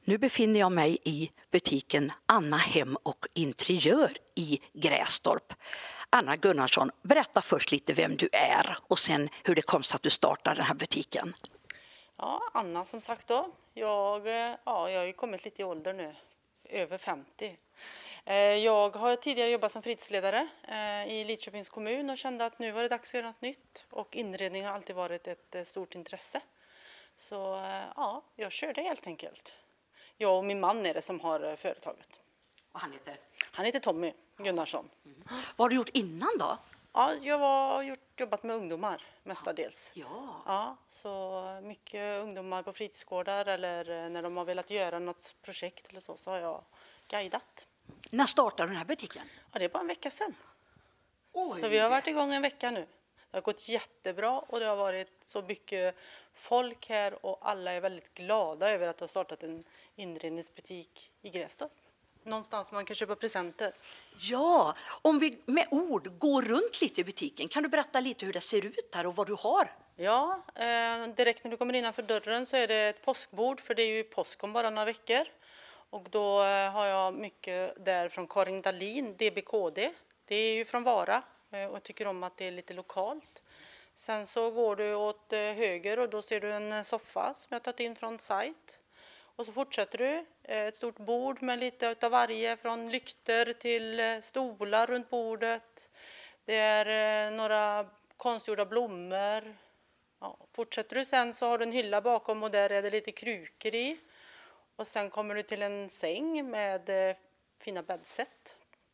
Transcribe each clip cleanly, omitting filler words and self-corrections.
Nu befinner jag mig i butiken Anna Hem och Interiör i Grästorp. Anna Gunnarsson, berätta först lite vem du är och sen hur det kom sig att du startade den här butiken. Ja, Anna som sagt då. Jag har ju kommit lite i ålder nu, över 50. Jag har tidigare jobbat som fritidsledare i Lidköpings kommun och kände att nu var det dags att göra något nytt. Och inredning har alltid varit ett stort intresse. Så jag körde helt enkelt. Jag och min man är det som har företaget. Och han heter? Han heter Tommy Gunnarsson. Vad har du gjort innan då? Ja, jag har jobbat med ungdomar mestadels. Ja. Så mycket ungdomar på fritidsgårdar eller när de har velat göra något projekt eller så har jag guidat. När startade du den här butiken? Ja, det är bara en vecka sedan. Oj. Så vi har varit igång en vecka nu. Det har gått jättebra och det har varit så mycket folk här och alla är väldigt glada över att ha startat en inredningsbutik i Grästorp. Någonstans man kan köpa presenter. Ja, om vi med ord går runt lite i butiken, kan du berätta lite hur det ser ut här och vad du har? Ja, direkt när du kommer innanför dörren så är det ett påskbord för det är ju påsk om bara några veckor. Och då har jag mycket där från Karin Dahlin, DBKD. Det är ju från Vara och tycker om att det är lite lokalt. Sen så går du åt höger och då ser du en soffa som jag tagit in från sajt. Och så fortsätter du, ett stort bord med lite av varje, från lykter till stolar runt bordet. Det är några konstgjorda blommor. Ja, fortsätter du sen så har du en hylla bakom och där är det lite krukor i. Och sen kommer du till en säng med fina bäddset.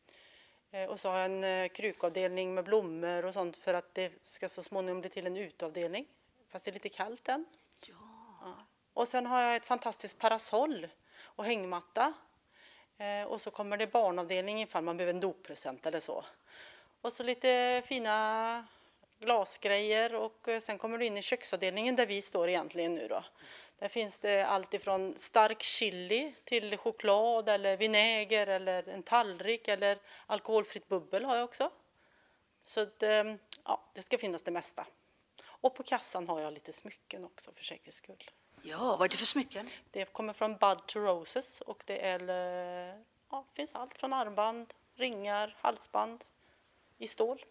Och så har jag en krukavdelning med blommor och sånt för att det ska så småningom bli till en utavdelning. Fast det är lite kallt än. Ja. Och sen har jag ett fantastiskt parasoll och hängmatta. Och så kommer det barnavdelning ifall man behöver en doppresent eller så. Och så lite fina glasgrejer och sen kommer du in i köksavdelningen där vi står egentligen nu då. Där finns det allt ifrån stark chili till choklad eller vinäger eller en tallrik eller alkoholfritt bubbel har jag också. Så att, det ska finnas det mesta. Och på kassan har jag lite smycken också för säkerhets skull. Ja, vad är det för smycken? Det kommer från Bud to Roses och det finns allt från armband, ringar, halsband i stål.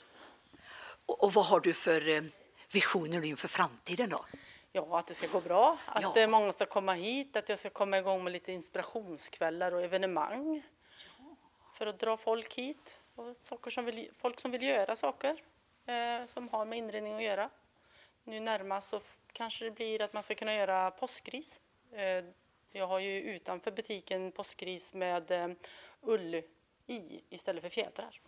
Och vad har du för visioner inför framtiden då? Ja, att det ska gå bra, att många ska komma hit, att jag ska komma igång med lite inspirationskvällar och evenemang för att dra folk hit. Och folk som vill göra saker som har med inredning att göra. Nu närmast så kanske det blir att man ska kunna göra påskris. Jag har ju utanför butiken påskris med ull istället för fjädrar.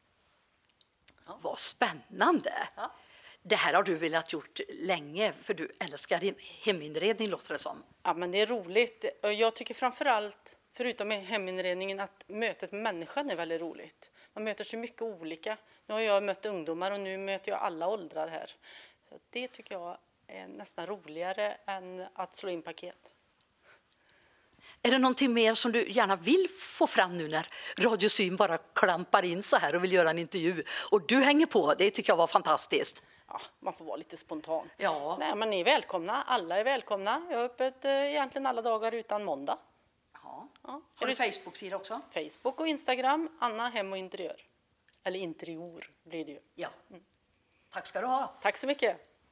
Ja. Vad spännande! Ja. Det här har du velat gjort länge för du älskar heminredning låter det som. Ja, men det är roligt. Jag tycker framförallt, förutom med heminredningen, att mötet med människan är väldigt roligt. Man möter så mycket olika. Nu har jag mött ungdomar och nu möter jag alla åldrar här. Så det tycker jag är nästan roligare än att slå in paket. Är det någonting mer som du gärna vill få fram nu när Radio Syn bara klampar in så här och vill göra en intervju? Och du hänger på, det tycker jag var fantastiskt. Ja, man får vara lite spontan. Ja. Nej, men ni är välkomna, alla är välkomna. Jag är öppet egentligen alla dagar utan måndag. Ja. Har du Facebook-sida också? Facebook och Instagram, Anna Hem och Interiör. Eller Interior blir det ju. Ja. Tack ska du ha. Tack så mycket.